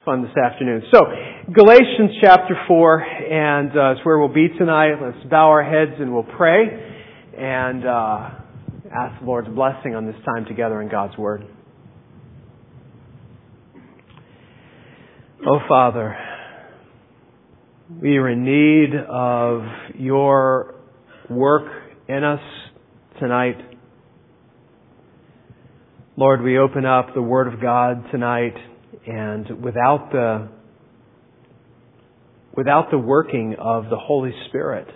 fun this afternoon. So, Galatians chapter 4, and it's where we'll be tonight. Let's bow our heads and we'll pray and ask the Lord's blessing on this time together in God's Word. Oh, Father, we are in need of your work in us tonight. Lord, we open up the Word of God tonight, and without the working of the Holy Spirit,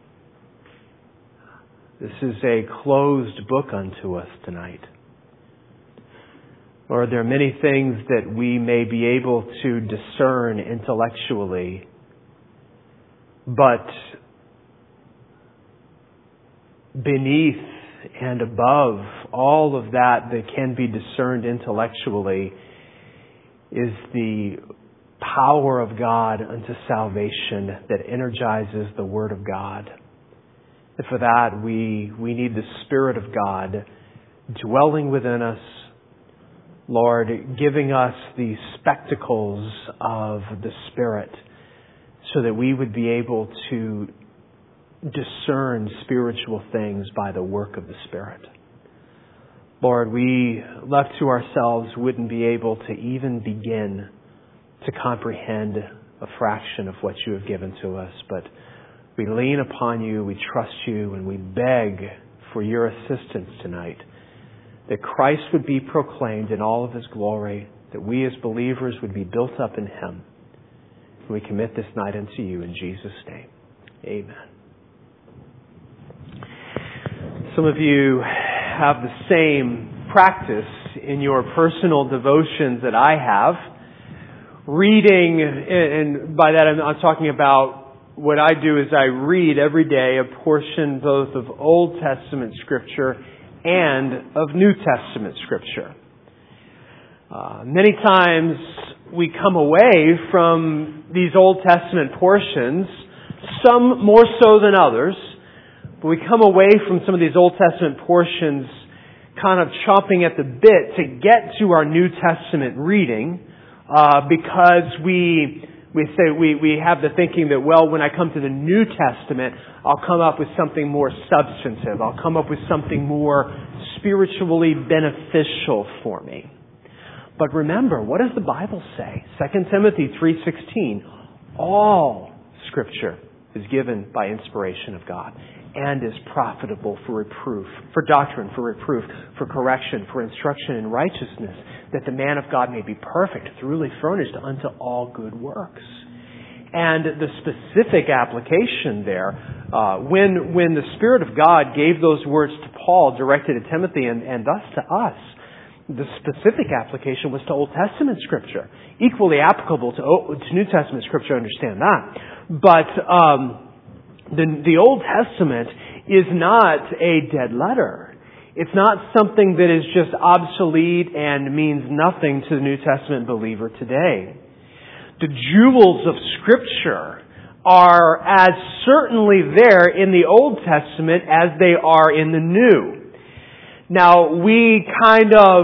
this is a closed book unto us tonight. Lord, there are many things that we may be able to discern intellectually, but beneath and above all of that can be discerned intellectually is the power of God unto salvation that energizes the Word of God. And for that, we need the Spirit of God dwelling within us, Lord, giving us the spectacles of the Spirit so that we would be able to discern spiritual things by the work of the Spirit. Lord, we left to ourselves wouldn't be able to even begin to comprehend a fraction of what you have given to us, but we lean upon you, we trust you, and we beg for your assistance tonight, that Christ would be proclaimed in all of His glory, that we as believers would be built up in Him. And we commit this night unto you in Jesus' name. Amen. Some of you have the same practice in your personal devotions that I have. Reading, and by that I'm talking about what I do is I read every day a portion both of Old Testament Scripture and of New Testament Scripture. Many times we come away from these Old Testament portions, some more so than others, but we come away from some of these Old Testament portions kind of chomping at the bit to get to our New Testament reading because we have the thinking that, well, when I come to the New Testament, I'll come up with something more substantive. I'll come up with something more spiritually beneficial for me. But remember, what does the Bible say? 2 Timothy 3:16, all Scripture is given by inspiration of God and is profitable for reproof, for doctrine, for reproof, for correction, for instruction in righteousness, that the man of God may be perfect, thoroughly furnished unto all good works. And the specific application there, when the Spirit of God gave those words to Paul, directed to Timothy and thus to us, the specific application was to Old Testament Scripture. Equally applicable to New Testament Scripture, understand that. But the Old Testament is not a dead letter. It's not something that is just obsolete and means nothing to the New Testament believer today. The jewels of Scripture are as certainly there in the Old Testament as they are in the New. Now, we kind of,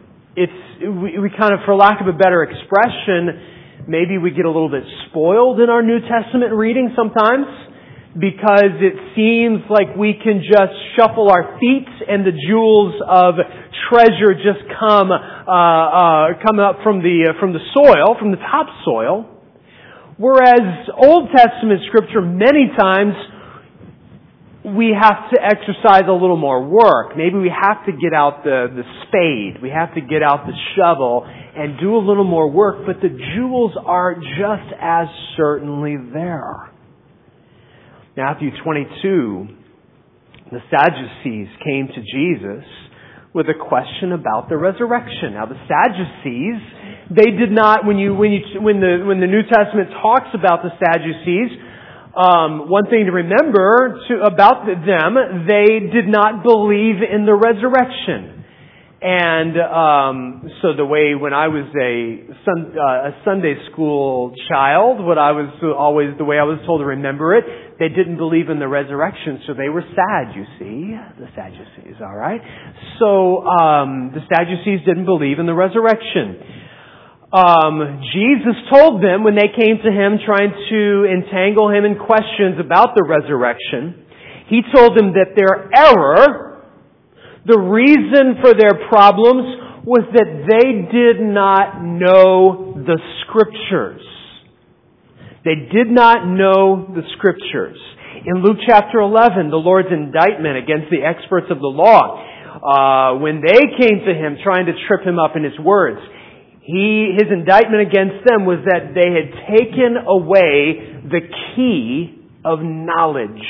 for lack of a better expression, maybe we get a little bit spoiled in our New Testament reading sometimes, because it seems like we can just shuffle our feet and the jewels of treasure just come up from the soil, from the topsoil. Whereas Old Testament Scripture, many times, we have to exercise a little more work. Maybe we have to get out the spade. We have to get out the shovel and do a little more work. But the jewels are just as certainly there. Matthew 22, the Sadducees came to Jesus with a question about the resurrection. Now, the Sadducees, they did not, when the New Testament talks about the Sadducees, one thing to remember about them, they did not believe in the resurrection. And so the way when I was a Sunday school child, the way I was told to remember it, they didn't believe in the resurrection, so they were sad, you see. The Sadducees, all right? So the Sadducees didn't believe in the resurrection. Jesus told them when they came to Him trying to entangle Him in questions about the resurrection, He told them that their error, the reason for their problems, was that they did not know the Scriptures. They did not know the Scriptures. In Luke chapter 11, the Lord's indictment against the experts of the law, when they came to Him trying to trip Him up in His words, His indictment against them was that they had taken away the key of knowledge.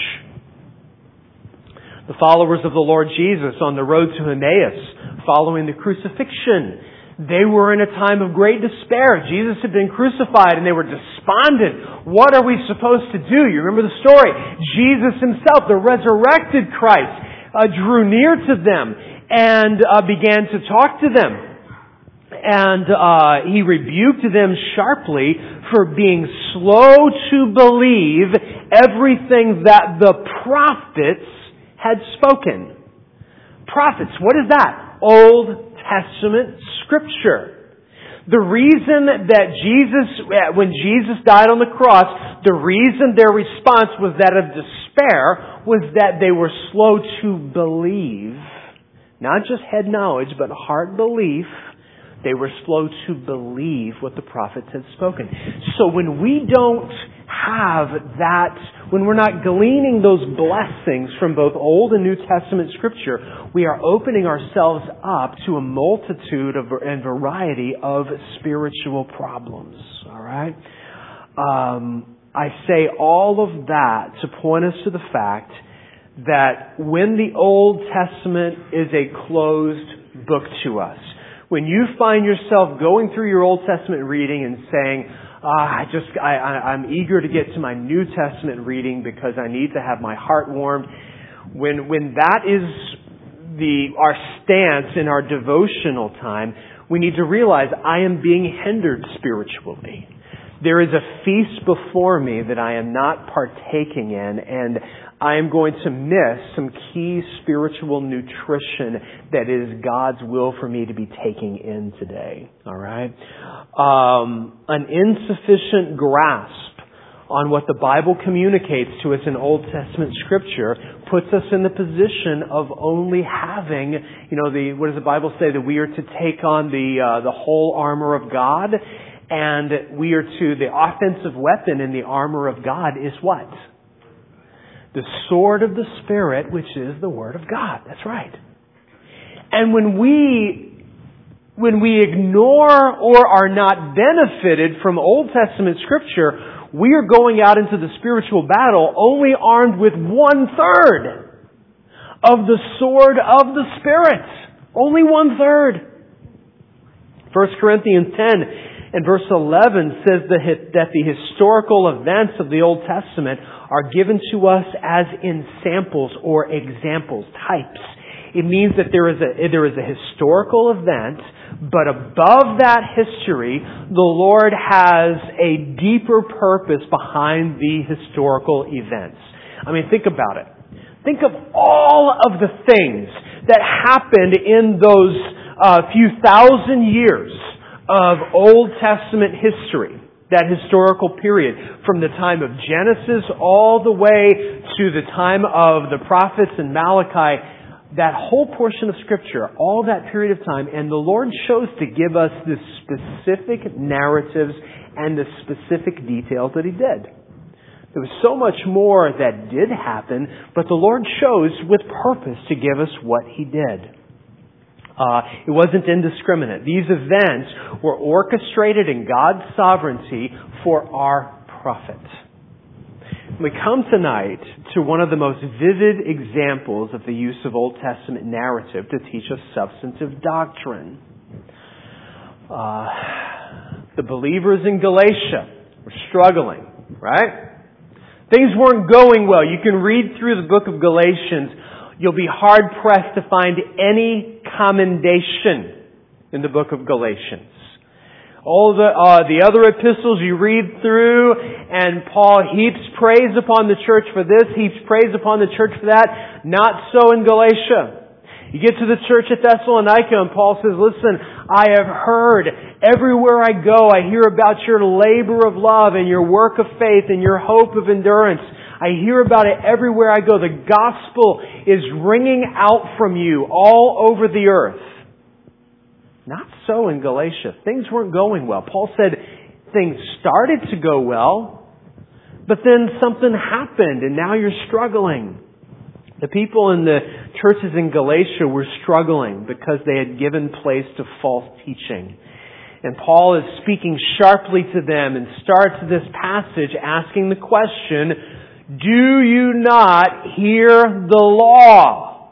The followers of the Lord Jesus on the road to Emmaus, following the crucifixion, they were in a time of great despair. Jesus had been crucified and they were despondent. What are we supposed to do? You remember the story. Jesus Himself, the resurrected Christ, drew near to them and began to talk to them. And He rebuked them sharply for being slow to believe everything that the prophets had spoken. Prophets, what is that? Old Testament Scripture. The reason that when Jesus died on the cross, the reason their response was that of despair was that they were slow to believe. Not just head knowledge, but heart belief. They were slow to believe what the prophets had spoken. So when we don't have that, when we're not gleaning those blessings from both Old and New Testament Scripture, we are opening ourselves up to a multitude and variety of spiritual problems. All right? I say all of that to point us to the fact that when the Old Testament is a closed book to us, when you find yourself going through your Old Testament reading and saying, I'm eager to get to my New Testament reading because I need to have my heart warmed. When that is our stance in our devotional time, we need to realize I am being hindered spiritually. There is a feast before me that I am not partaking in, and I am going to miss some key spiritual nutrition that is God's will for me to be taking in today. All right? An insufficient grasp on what the Bible communicates to us in Old Testament Scripture puts us in the position of only having, what does the Bible say? That we are to take on the whole armor of God, and the offensive weapon in the armor of God is what? The sword of the Spirit, which is the Word of God. That's right. And when we ignore or are not benefited from Old Testament Scripture, we are going out into the spiritual battle only armed with 1/3 of the sword of the Spirit. Only 1/3. 1 Corinthians 10 and verse 11 says that the historical events of the Old Testament are given to us as in samples or examples, types. It means that there is a historical event, but above that history, the Lord has a deeper purpose behind the historical events. I mean, think about it. Think of all of the things that happened in those few thousand years of Old Testament history, that historical period, from the time of Genesis all the way to the time of the prophets and Malachi, that whole portion of Scripture, all that period of time, and the Lord chose to give us the specific narratives and the specific details that He did. There was so much more that did happen, but the Lord chose with purpose to give us what He did. It wasn't indiscriminate. These events were orchestrated in God's sovereignty for our profit. We come tonight to one of the most vivid examples of the use of Old Testament narrative to teach us substantive doctrine. The believers in Galatia were struggling, right? Things weren't going well. You can read through the book of Galatians. You'll be hard-pressed to find any commendation in the book of Galatians. All the other epistles you read through, and Paul heaps praise upon the church for this, heaps praise upon the church for that. Not so in Galatia. You get to the church at Thessalonica and Paul says, listen, I have heard everywhere I go, I hear about your labor of love and your work of faith and your hope of endurance. I hear about it everywhere I go. The gospel is ringing out from you all over the earth. Not so in Galatia. Things weren't going well. Paul said things started to go well, but then something happened and now you're struggling. The people in the churches in Galatia were struggling because they had given place to false teaching. And Paul is speaking sharply to them and starts this passage asking the question, do you not hear the law?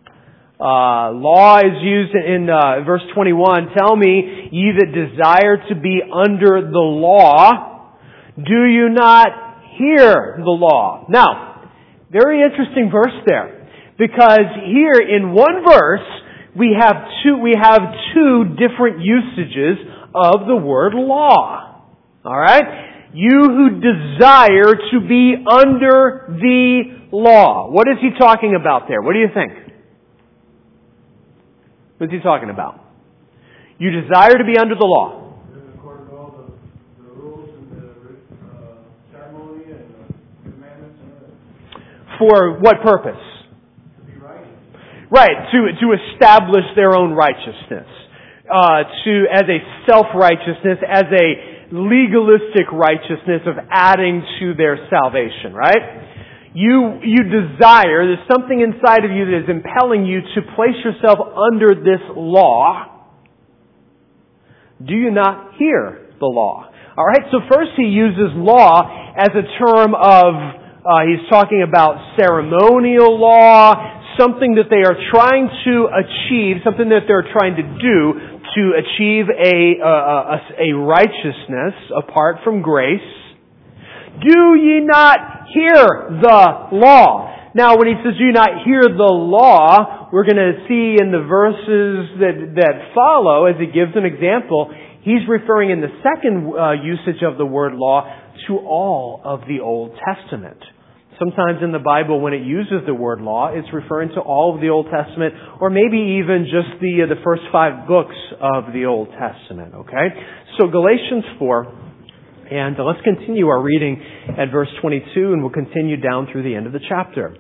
Law is used in verse 21. Tell me, ye that desire to be under the law, do you not hear the law? Now, very interesting verse there. Because here in one verse, we have two different usages of the word law. Alright? You who desire to be under the law. What is he talking about there? What do you think? What is he talking about? You desire to be under the law. According to all the rules and the ceremony and the commandments and everything. For what purpose? To be right. Right, to establish their own righteousness. As a self-righteousness, as a legalistic righteousness of adding to their salvation, right? You desire, there's something inside of you that is impelling you to place yourself under this law. Do you not hear the law? Alright, so first he uses law as a term of, he's talking about ceremonial law, something that they are trying to achieve, something that they're trying to do to achieve a righteousness apart from grace. Do ye not hear the law? Now, when he says, do you not hear the law, we're going to see in the verses that follow, as he gives an example, he's referring in the second usage of the word law to all of the Old Testament. Sometimes in the Bible, when it uses the word law, it's referring to all of the Old Testament, or maybe even just the first 5 books of the Old Testament, okay? So Galatians 4, and let's continue our reading at verse 22, and we'll continue down through the end of the chapter.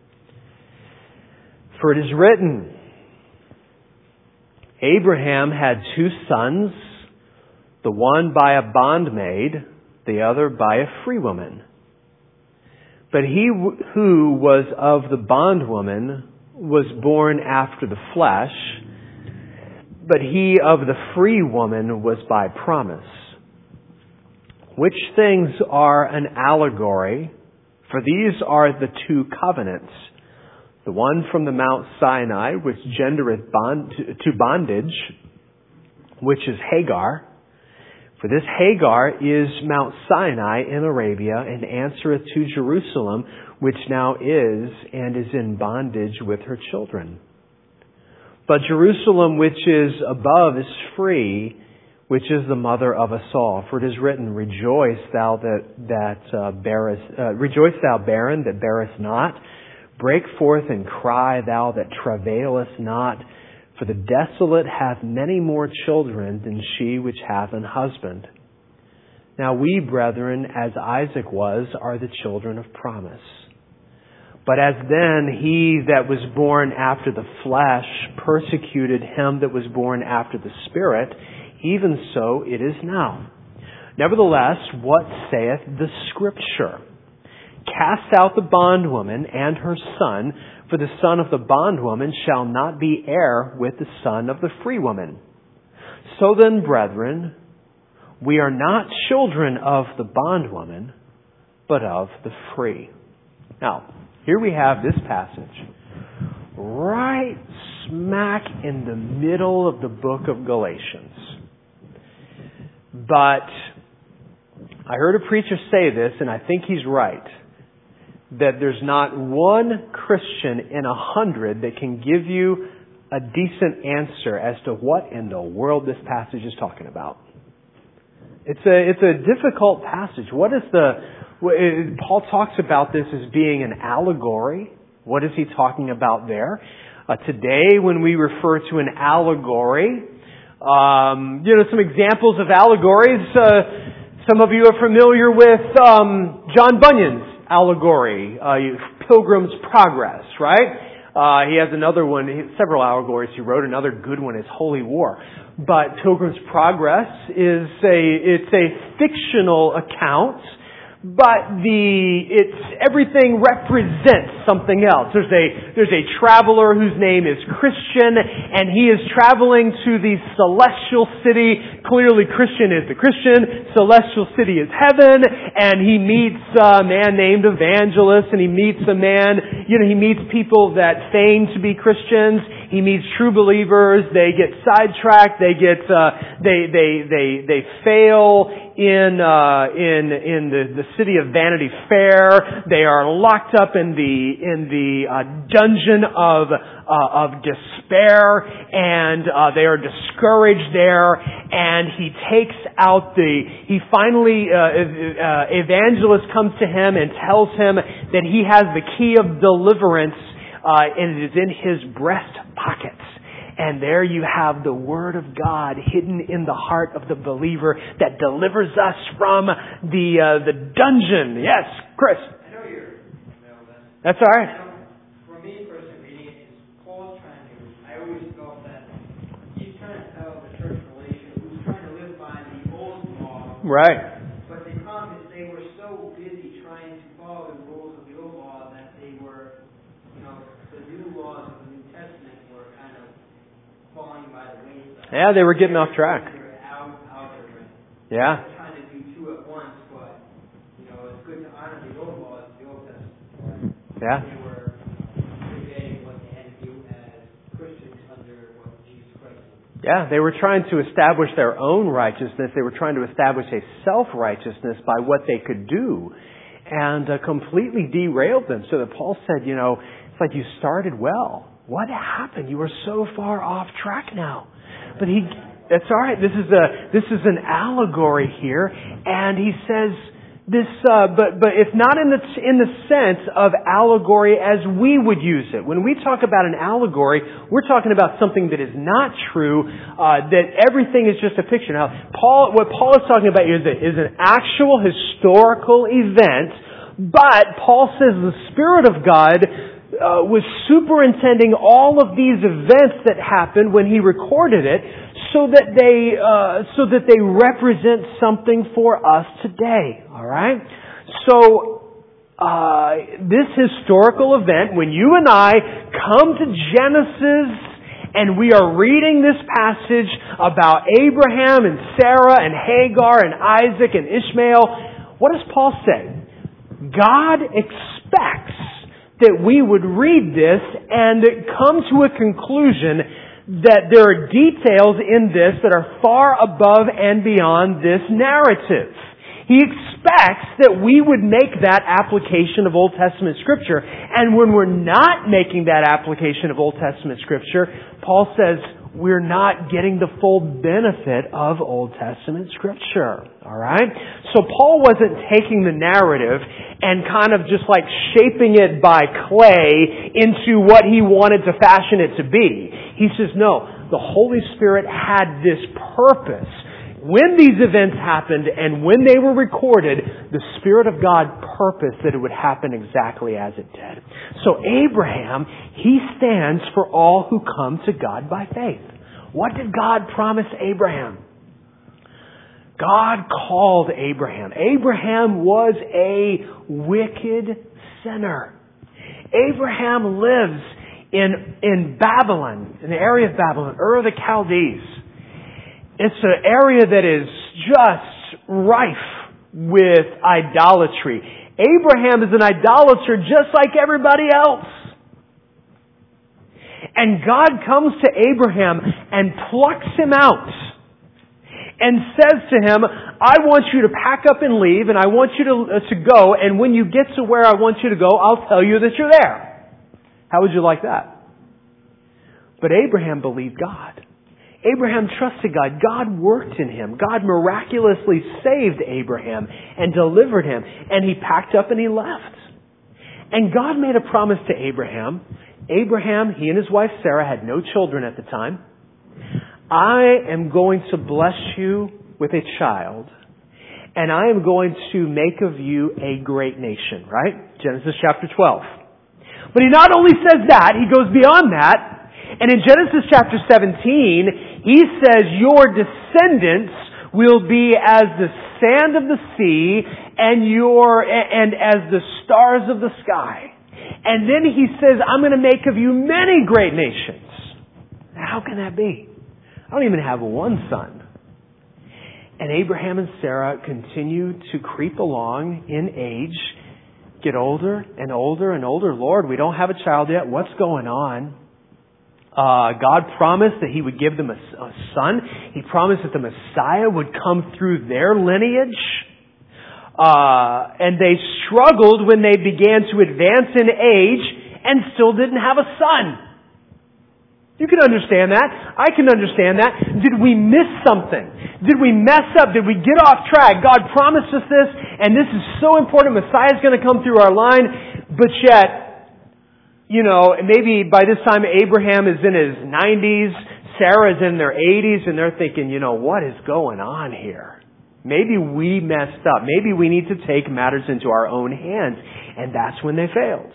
For it is written, Abraham had 2 sons, the one by a bondmaid, the other by a free woman. But he who was of the bondwoman was born after the flesh, but he of the free woman was by promise. Which things are an allegory, for these are the 2 covenants, the one from the Mount Sinai, which gendereth to bondage, which is Hagar. For this Hagar is Mount Sinai in Arabia, and answereth to Jerusalem, which now is, and is in bondage with her children. But Jerusalem which is above is free, which is the mother of us all. For it is written, Rejoice thou rejoice thou barren that bearest not. Break forth and cry thou that travailest not. For the desolate hath many more children than she which hath an husband. Now we, brethren, as Isaac was, are the children of promise. But as then he that was born after the flesh persecuted him that was born after the Spirit, even so it is now. Nevertheless, what saith the Scripture? Cast out the bondwoman and her son, for the son of the bondwoman shall not be heir with the son of the free woman. So then, brethren, we are not children of the bondwoman, but of the free. Now, here we have this passage, right smack in the middle of the book of Galatians. But I heard a preacher say this, and I think he's right, that there's not one Christian in 100 that can give you a decent answer as to what in the world this passage is talking about. It's a difficult passage. Paul talks about this as being an allegory. What is he talking about there? Today, when we refer to an allegory, some examples of allegories. Some of you are familiar with John Bunyan's allegory, Pilgrim's Progress, right? He has another one, several allegories he wrote. Another good one is Holy War. But Pilgrim's Progress it's a fictional account, but everything represents something else. There's a traveler whose name is Christian, and he is traveling to the celestial city. Clearly Christian is the Christian, celestial city is heaven, and he meets a man named Evangelist, and he meets he meets people that feign to be Christians. He meets true believers. They get sidetracked. They fail in the city of Vanity Fair. They are locked up in the dungeon of despair, and they are discouraged there. And he takes out Evangelist comes to him and tells him that he has the key of deliverance, and it is in his breast pockets. And there you have the Word of God hidden in the heart of the believer that delivers us from the dungeon. Yes, Chris. I know you're That's all right. For me, personally, reading it is Paul's trying to. I always felt that he's trying to tell the church Galatia who's trying to live by the old law. Right. But the problem is they were so busy trying to follow the rules of the old law that they were, the new laws of the New Testament were kind of falling by the wayside. Yeah, they were getting off track. Out of it. Yeah. They're trying to do two at once, but it's good to honor the old laws, the Old Testament. Yeah. They were forgetting what they had to do as Christians under what Jesus Christ did. Yeah, they were trying to establish their own righteousness. They were trying to establish a self-righteousness by what they could do, and completely derailed them. So that Paul said, it's like you started well. What happened? You were so far off track now. But that's all right. This is an allegory here, and he says this. But it's not in the sense of allegory as we would use it. When we talk about an allegory, we're talking about something that is not true. That everything is just a picture. Now, what Paul is talking about here is an actual historical event. But Paul says the Spirit of God was superintending all of these events that happened when he recorded it, so that they represent something for us today. All right. So this historical event, when you and I come to Genesis and we are reading this passage about Abraham and Sarah and Hagar and Isaac and Ishmael, what does Paul say? God expects that we would read this and come to a conclusion that there are details in this that are far above and beyond this narrative. He expects that we would make that application of Old Testament Scripture. And when we're not making that application of Old Testament Scripture, Paul says we're not getting the full benefit of Old Testament Scripture. Alright? So Paul wasn't taking the narrative and kind of just like shaping it by clay into what he wanted to fashion it to be. He says, no, the Holy Spirit had this purpose. When these events happened and when they were recorded, the Spirit of God purposed that it would happen exactly as it did. So Abraham, he stands for all who come to God by faith. What did God promise Abraham? God called Abraham. Abraham was a wicked sinner. Abraham lives in Babylon, in the area of Babylon, Ur of the Chaldees. It's an area that is just rife with idolatry. Abraham is an idolater just like everybody else. And God comes to Abraham and plucks him out and says to him, I want you to pack up and leave, and I want you to go, and when you get to where I want you to go, I'll tell you that you're there. How would you like that? But Abraham believed God. Abraham trusted God. God worked in him. God miraculously saved Abraham and delivered him. And he packed up and he left. And God made a promise to Abraham. Abraham, he and his wife Sarah had no children at the time. I am going to bless you with a child, and I am going to make of you a great nation, right? Genesis chapter 12. But he not only says that, he goes beyond that. And in Genesis chapter 17, he says, your descendants will be as the sand of the sea and as the stars of the sky. And then he says, I'm going to make of you many great nations. How can that be? I don't even have one son. And Abraham and Sarah continue to creep along in age, get older and older and older. Lord, we don't have a child yet. What's going on? God promised that He would give them a son. He promised that the Messiah would come through their lineage. And they struggled when they began to advance in age and still didn't have a son. You can understand that. I can understand that. Did we miss something? Did we mess up? Did we get off track? God promised us this, and this is so important. Messiah's going to come through our line, but yet, maybe by this time Abraham is in his 90s, Sarah's in their 80s, and they're thinking, what is going on here? Maybe we messed up. Maybe we need to take matters into our own hands. And that's when they failed.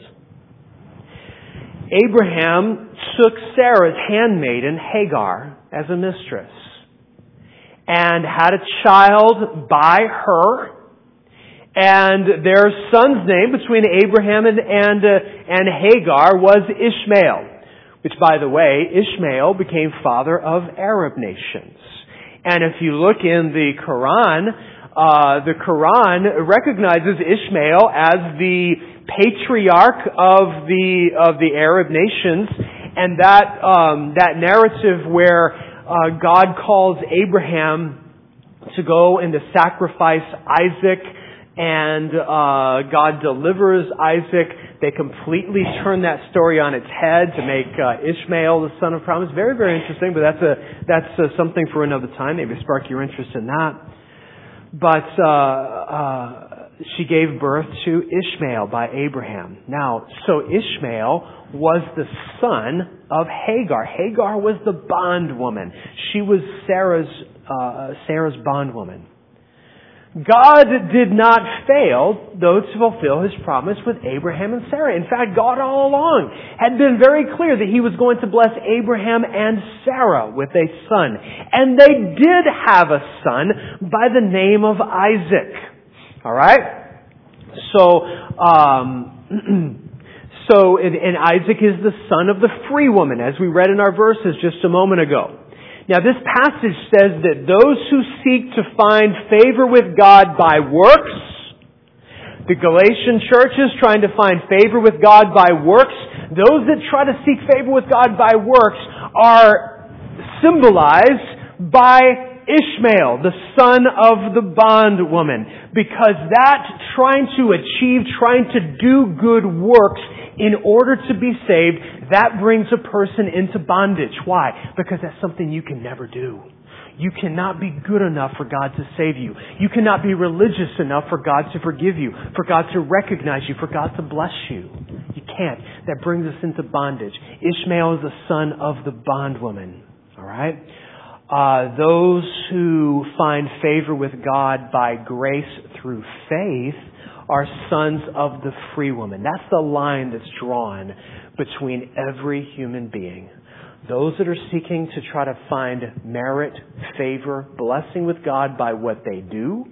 Abraham took Sarah's handmaiden, Hagar, as a mistress and had a child by her. And their son's name between Abraham and Hagar was Ishmael, which, by the way, Ishmael became father of Arab nations. And if you look in the Quran recognizes Ishmael as the patriarch of the Arab nations, and that narrative where God calls Abraham to go and to sacrifice Isaac, and God delivers Isaac. They completely turn that story on its head to make Ishmael the son of promise. Very, very interesting, but that's something for another time. Maybe spark your interest in that. But she gave birth to Ishmael by Abraham. Now, so Ishmael was the son of Hagar. Hagar was the bondwoman. She was Sarah's bondwoman. God did not fail, though, to fulfill His promise with Abraham and Sarah. In fact, God all along had been very clear that He was going to bless Abraham and Sarah with a son. And they did have a son by the name of Isaac. Alright? And Isaac is the son of the free woman, as we read in our verses just a moment ago. Now, this passage says that those who seek to find favor with God by works, the Galatian church is trying to find favor with God by works. Those that try to seek favor with God by works are symbolized by Ishmael, the son of the bondwoman, because that trying to do good works in order to be saved, that brings a person into bondage. Why? Because that's something you can never do. You cannot be good enough for God to save you. You cannot be religious enough for God to forgive you, for God to recognize you, for God to bless you. You can't. That brings us into bondage. Ishmael is the son of the bondwoman. All right? Those who find favor with God by grace through faith are sons of the free woman. That's the line that's drawn between every human being. Those that are seeking to try to find merit, favor, blessing with God by what they do,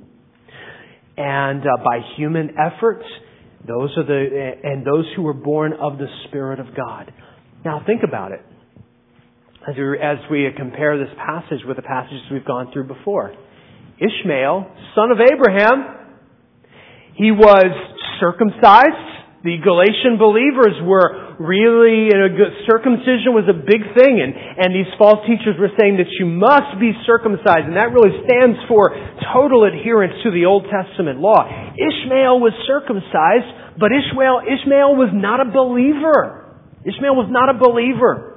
and by human efforts, those who are born of the Spirit of God. Now think about it. As we compare this passage with the passages we've gone through before. Ishmael, son of Abraham, he was circumcised. The Galatian believers were really, circumcision was a big thing, and these false teachers were saying that you must be circumcised, and that really stands for total adherence to the Old Testament law. Ishmael was circumcised, but Ishmael was not a believer. Ishmael was not a believer.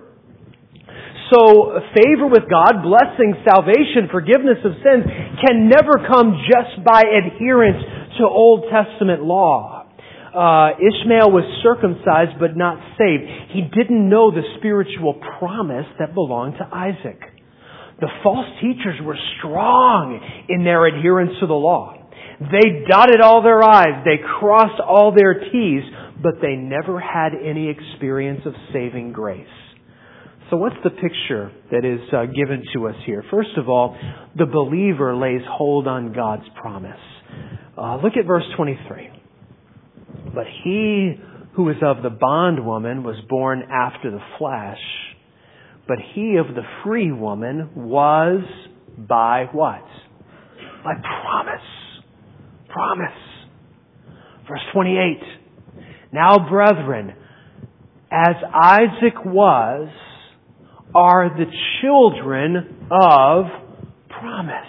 So favor with God, blessing, salvation, forgiveness of sins can never come just by adherence to Old Testament law. Ishmael was circumcised but not saved. He didn't know the spiritual promise that belonged to Isaac. The false teachers were strong in their adherence to the law. They dotted all their I's, they crossed all their T's, but they never had any experience of saving grace. So what's the picture that is given to us here? First of all, the believer lays hold on God's promise. Look at verse 23. But he who is of the bondwoman was born after the flesh, but he of the free woman was by what? By promise. Promise. Verse 28. Now, brethren, as Isaac was, are the children of promise.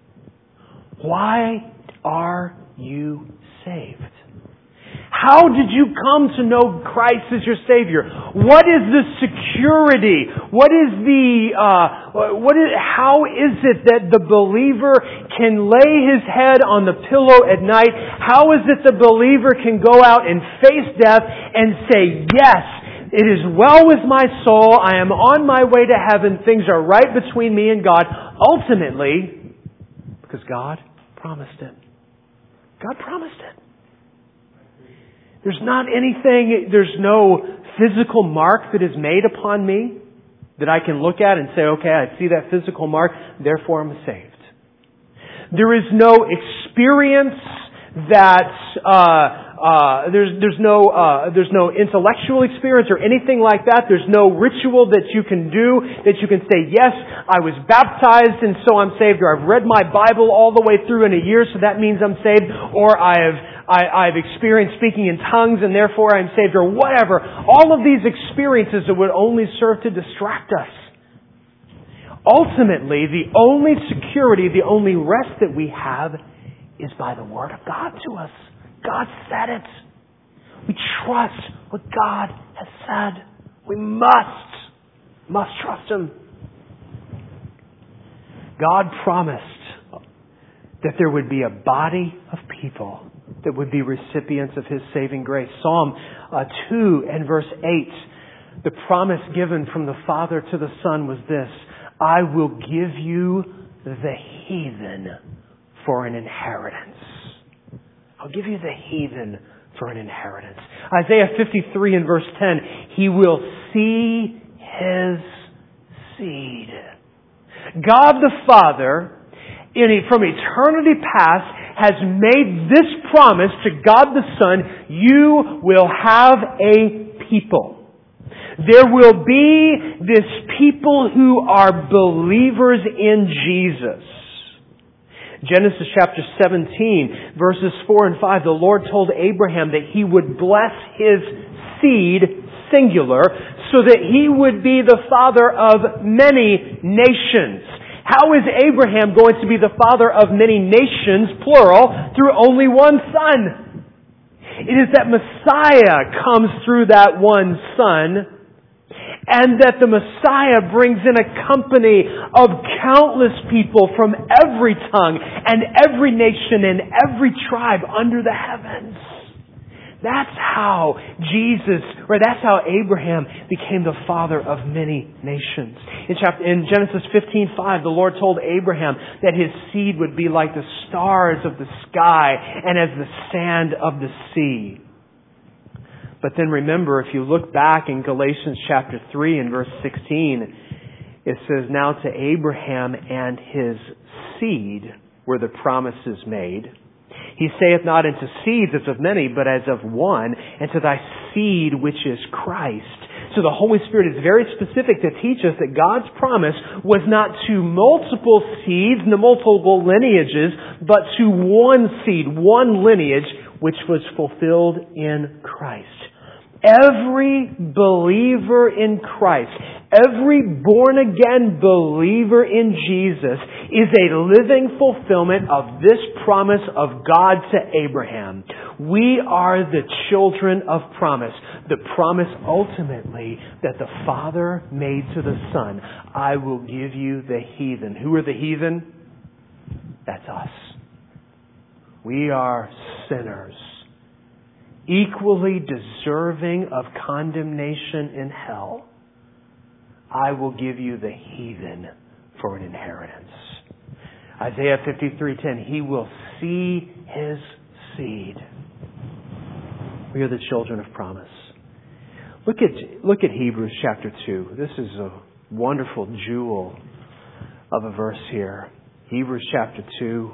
Why are you saved? How did you come to know Christ as your Savior? What is the security? How is it that the believer can lay his head on the pillow at night? How is it the believer can go out and face death and say, yes, it is well with my soul. I am on my way to heaven. Things are right between me and God. Ultimately, because God promised it. God promised it. There's no physical mark that is made upon me that I can look at and say, okay, I see that physical mark, therefore I'm saved. There is no experience that there's no intellectual experience or anything like that. There's no ritual that you can do that you can say, yes, I was baptized and so I'm saved, or I've read my Bible all the way through in a year, so that means I'm saved, or I've experienced speaking in tongues and therefore I'm saved, or whatever. All of these experiences that would only serve to distract us. Ultimately, the only security, the only rest that we have is by the Word of God to us. God said it. We trust what God has said. We must trust Him. God promised that there would be a body of people that would be recipients of His saving grace. Psalm 2 and verse 8, the promise given from the Father to the Son was this: I will give you the heathen for an inheritance. I'll give you the heathen for an inheritance. Isaiah 53 and verse 10, He will see His seed. God the Father, from eternity past, has made this promise to God the Son: you will have a people. There will be this people who are believers in Jesus. Genesis chapter 17, verses 4 and 5, the Lord told Abraham that He would bless his seed, singular, so that he would be the father of many nations. How is Abraham going to be the father of many nations, plural, through only one son? It is that Messiah comes through that one son, and that the Messiah brings in a company of countless people from every tongue and every nation and every tribe under the heavens. That's how that's how Abraham became the father of many nations. In Genesis 15:5, the Lord told Abraham that his seed would be like the stars of the sky and as the sand of the sea. But then remember, if you look back in Galatians chapter 3 and verse 16, it says, now to Abraham and his seed were the promises made. He saith not unto seeds as of many, but as of one, and to thy seed which is Christ. So the Holy Spirit is very specific to teach us that God's promise was not to multiple seeds, the multiple lineages, but to one seed, one lineage, which was fulfilled in Christ. Every believer in Christ, every born-again believer in Jesus is a living fulfillment of this promise of God to Abraham. We are the children of promise. The promise ultimately that the Father made to the Son. I will give you the heathen. Who are the heathen? That's us. We are sinners equally deserving of condemnation in hell, I will give you the heathen for an inheritance. Isaiah 53:10, He will see His seed. We are the children of promise. Look at Hebrews chapter 2. This is a wonderful jewel of a verse here. Hebrews chapter 2.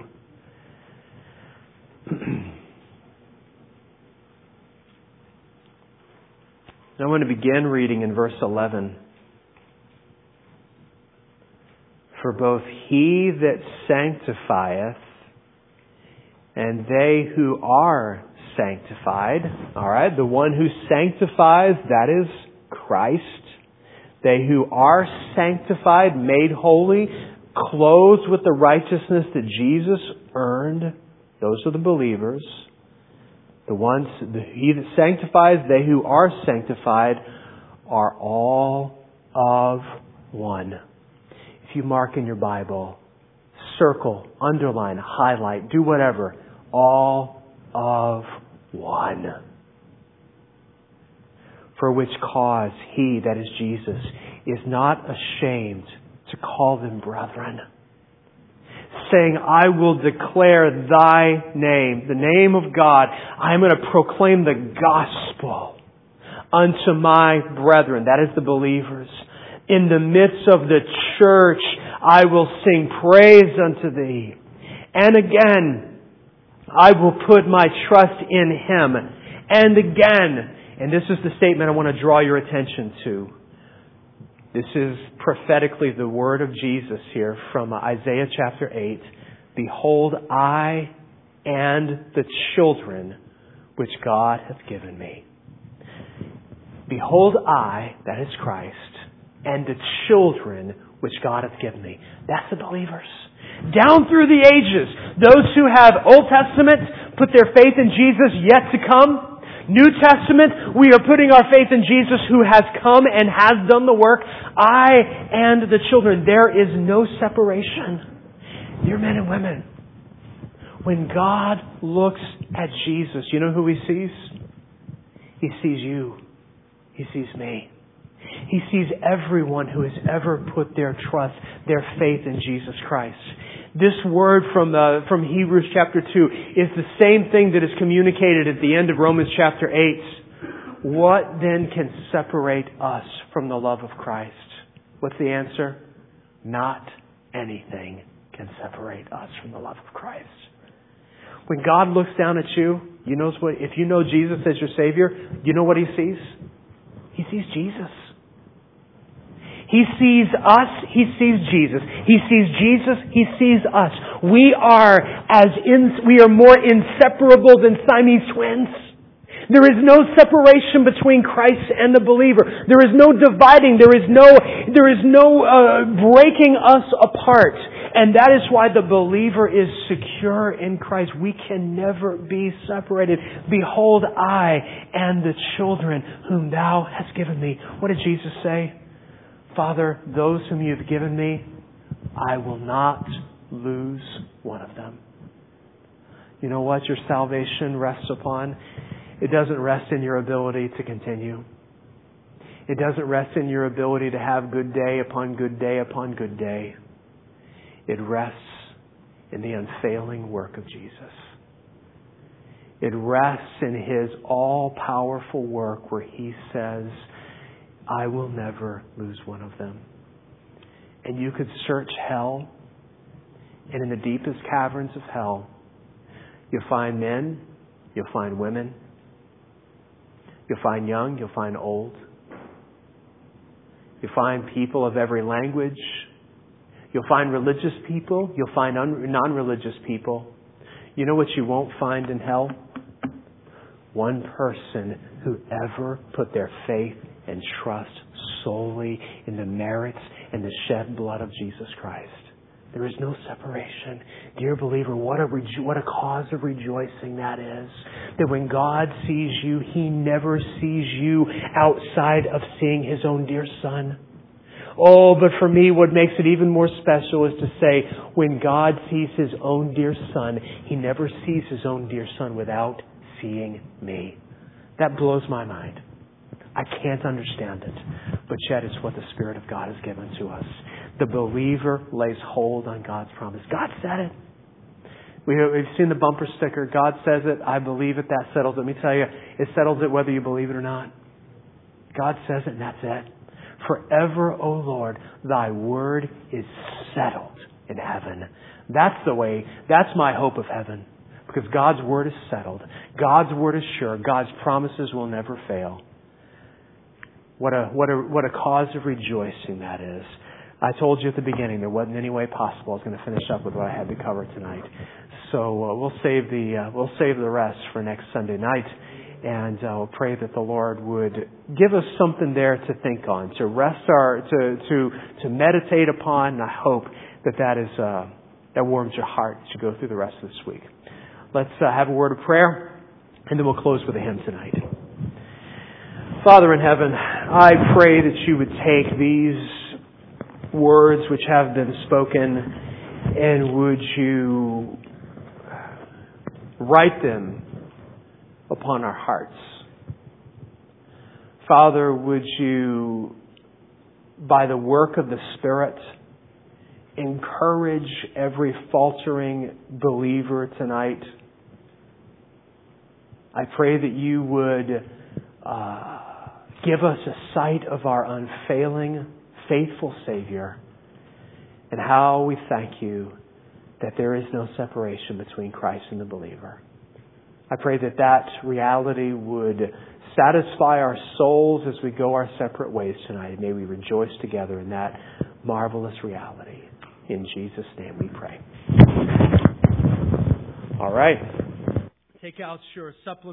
I want to begin reading in verse 11. For both He that sanctifieth and they who are sanctified, all right, the one who sanctifies, that is Christ. They who are sanctified, made holy, clothed with the righteousness that Jesus earned, those are the believers. He that sanctifies, they who are sanctified, are all of one. If you mark in your Bible, circle, underline, highlight, do whatever. All of one. For which cause He, that is Jesus, is not ashamed to call them brethren, saying, I will declare Thy name, the name of God. I am going to proclaim the gospel unto my brethren, that is the believers. In the midst of the church, I will sing praise unto Thee. And again, I will put my trust in Him. And again, and this is the statement I want to draw your attention to. This is prophetically the word of Jesus here from Isaiah chapter 8. Behold, I and the children which God hath given me. Behold, I, that is Christ, and the children which God hath given me. That's the believers. Down through the ages, those who have Old Testament put their faith in Jesus yet to come. New Testament, we are putting our faith in Jesus who has come and has done the work. I and the children. There is no separation. Dear men and women, when God looks at Jesus, you know who He sees? He sees you. He sees me. He sees everyone who has ever put their trust, their faith in Jesus Christ. This word from Hebrews chapter 2 is the same thing that is communicated at the end of Romans chapter 8. What then can separate us from the love of Christ? What's the answer? Not anything can separate us from the love of Christ. When God looks down at you, if you know Jesus as your Savior, you know what He sees? He sees Jesus. He sees us, He sees Jesus. He sees Jesus, He sees us. We are more inseparable than Siamese twins. There is no separation between Christ and the believer. There is no dividing. There is no breaking us apart. And that is why the believer is secure in Christ. We can never be separated. Behold, I and the children whom Thou hast given me. What did Jesus say? Father, those whom You have given me, I will not lose one of them. You know what your salvation rests upon? It doesn't rest in your ability to continue. It doesn't rest in your ability to have good day upon good day upon good day. It rests in the unfailing work of Jesus. It rests in His all-powerful work where He says, I will never lose one of them. And you could search hell, and in the deepest caverns of hell, you'll find men, you'll find women, you'll find young, you'll find old. You'll find people of every language. You'll find religious people, you'll find non-religious people. You know what you won't find in hell? One person who ever put their faith and trust solely in the merits and the shed blood of Jesus Christ. There is no separation. Dear believer, what a cause of rejoicing that is. That when God sees you, He never sees you outside of seeing His own dear Son. Oh, but for me, what makes it even more special is to say, when God sees His own dear Son, He never sees His own dear Son without seeing me. That blows my mind. I can't understand it. But yet it's what the Spirit of God has given to us. The believer lays hold on God's promise. God said it. We've seen the bumper sticker. God says it. I believe it. That settles it. Let me tell you, it settles it whether you believe it or not. God says it and that's it. Forever, O Lord, thy word is settled in heaven. That's the way. That's my hope of heaven. Because God's word is settled. God's word is sure. God's promises will never fail. What a cause of rejoicing that is. I told you at the beginning there wasn't any way possible I was going to finish up with what I had to cover tonight. So we'll save the rest for next Sunday night, and we'll pray that the Lord would give us something there to think on, to rest to meditate upon. And I hope that warms your heart as you go through the rest of this week. Let's have a word of prayer, and then we'll close with a hymn tonight. Father in heaven, I pray that you would take these words which have been spoken and would you write them upon our hearts. Father, would you, by the work of the Spirit, encourage every faltering believer tonight. I pray that you would give us a sight of our unfailing, faithful Savior, and how we thank you that there is no separation between Christ and the believer. I pray that that reality would satisfy our souls as we go our separate ways tonight. May we rejoice together in that marvelous reality. In Jesus' name we pray. All right. Take out your supplement.